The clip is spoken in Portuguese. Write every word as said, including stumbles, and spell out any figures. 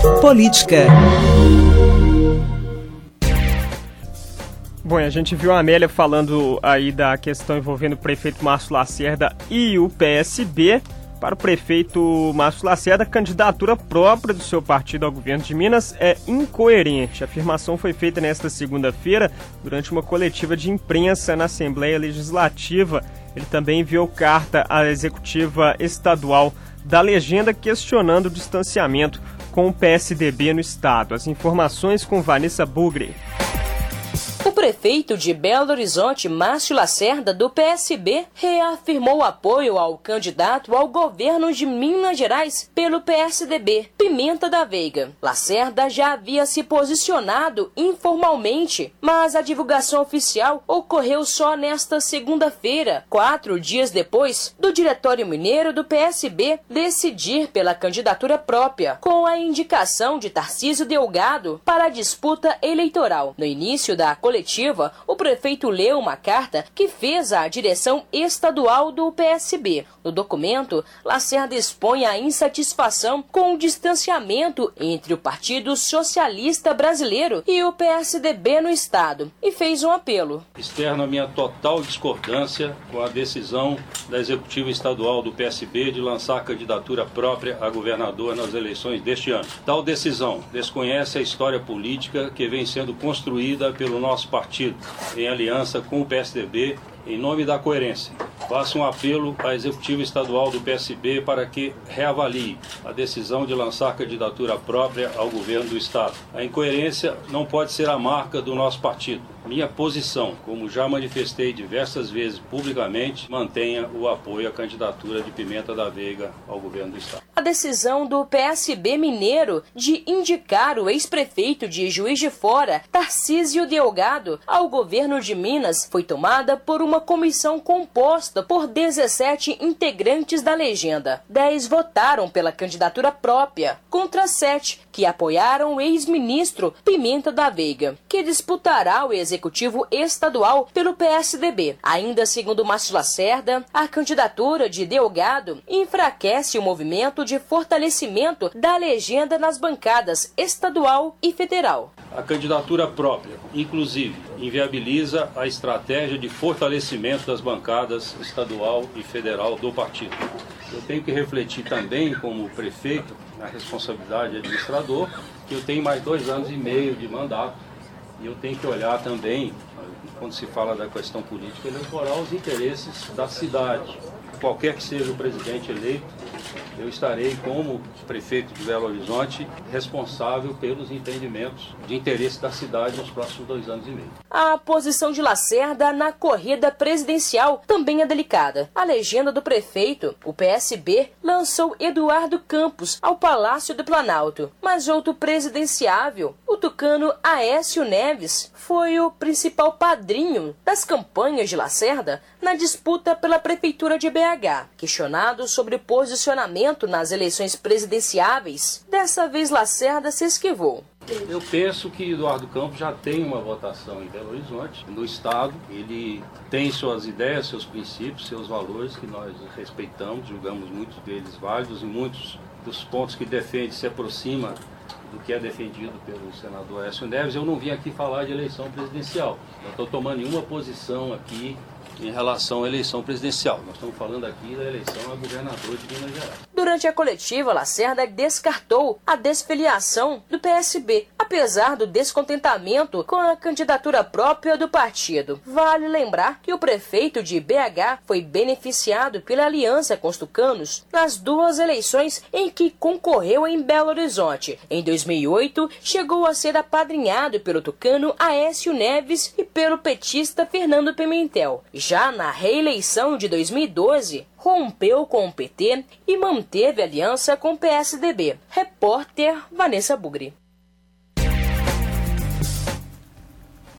Política. Bom, a gente viu a Amélia falando aí da questão envolvendo o prefeito Márcio Lacerda e o P S B. Para o prefeito Márcio Lacerda, a candidatura própria do seu partido ao governo de Minas é incoerente. A afirmação foi feita nesta segunda-feira durante uma coletiva de imprensa na Assembleia Legislativa. Ele também enviou carta à executiva estadual da legenda questionando o distanciamento com o P S D B no estado. As informações com Vanessa Bugre. O prefeito de Belo Horizonte, Márcio Lacerda, do P S B, reafirmou o apoio ao candidato ao governo de Minas Gerais pelo P S D B, Pimenta da Veiga. Lacerda já havia se posicionado informalmente, mas a divulgação oficial ocorreu só nesta segunda-feira, quatro dias depois do Diretório Mineiro do P S B decidir pela candidatura própria, com a indicação de Tarcísio Delgado para a disputa eleitoral. No início da coletiva, o prefeito leu uma carta que fez à direção estadual do P S B. No documento, Lacerda expõe a insatisfação com o distanciamento entre o Partido Socialista Brasileiro e o P S D B no estado e fez um apelo. Externo a minha total discordância com a decisão da executiva estadual do P S B de lançar candidatura própria a governador nas eleições deste ano. Tal decisão desconhece a história política que vem sendo construída pelo nosso partido, em aliança com o P S D B, em nome da coerência. Faço um apelo à executiva estadual do P S B para que reavalie a decisão de lançar candidatura própria ao governo do estado. A incoerência não pode ser a marca do nosso partido. Minha posição, como já manifestei diversas vezes publicamente, mantenha o apoio à candidatura de Pimenta da Veiga ao governo do estado. A decisão do P S B mineiro de indicar o ex-prefeito de Juiz de Fora, Tarcísio Delgado, ao governo de Minas foi tomada por uma comissão composta por dezessete integrantes da legenda. Dez votaram pela candidatura própria, contra sete que apoiaram o ex-ministro Pimenta da Veiga, que disputará o executivo estadual pelo P S D B. Ainda segundo Márcio Lacerda, a candidatura de Delgado enfraquece o movimento de fortalecimento da legenda nas bancadas estadual e federal. A candidatura própria, inclusive, inviabiliza a estratégia de fortalecimento das bancadas estadual e federal do partido. Eu tenho que refletir também, como prefeito, na responsabilidade de administrador, que eu tenho mais dois anos e meio de mandato e eu tenho que olhar também, quando se fala da questão política eleitoral, os interesses da cidade. Qualquer que seja o presidente eleito, eu estarei, como prefeito de Belo Horizonte, responsável pelos entendimentos de interesse da cidade nos próximos dois anos e meio. A posição de Lacerda na corrida presidencial também é delicada. A legenda do prefeito, o P S B, lançou Eduardo Campos ao Palácio do Planalto, mas outro presidenciável, o tucano Aécio Neves, foi o principal padrinho das campanhas de Lacerda na disputa pela prefeitura de B H. Questionado sobre o posicionamento nas eleições presidenciáveis, dessa vez Lacerda se esquivou. Eu penso que Eduardo Campos já tem uma votação em Belo Horizonte, no estado. Ele tem suas ideias, seus princípios, seus valores que nós respeitamos, julgamos muitos deles válidos e muitos dos pontos que defende se aproxima do que é defendido pelo senador Aécio Neves. Eu não vim aqui falar de eleição presidencial. Não estou tomando nenhuma posição aqui em relação à eleição presidencial. Nós estamos falando aqui da eleição a governador de Minas Gerais. Durante a coletiva, Lacerda descartou a desfiliação do P S B, apesar do descontentamento com a candidatura própria do partido. Vale lembrar que o prefeito de B H foi beneficiado pela aliança com os tucanos nas duas eleições em que concorreu em Belo Horizonte. Em dois mil e oito, chegou a ser apadrinhado pelo tucano Aécio Neves e pelo petista Fernando Pimentel. Já na reeleição de dois mil e doze, rompeu com o P T e manteve aliança com o P S D B. Repórter Vanessa Bugre.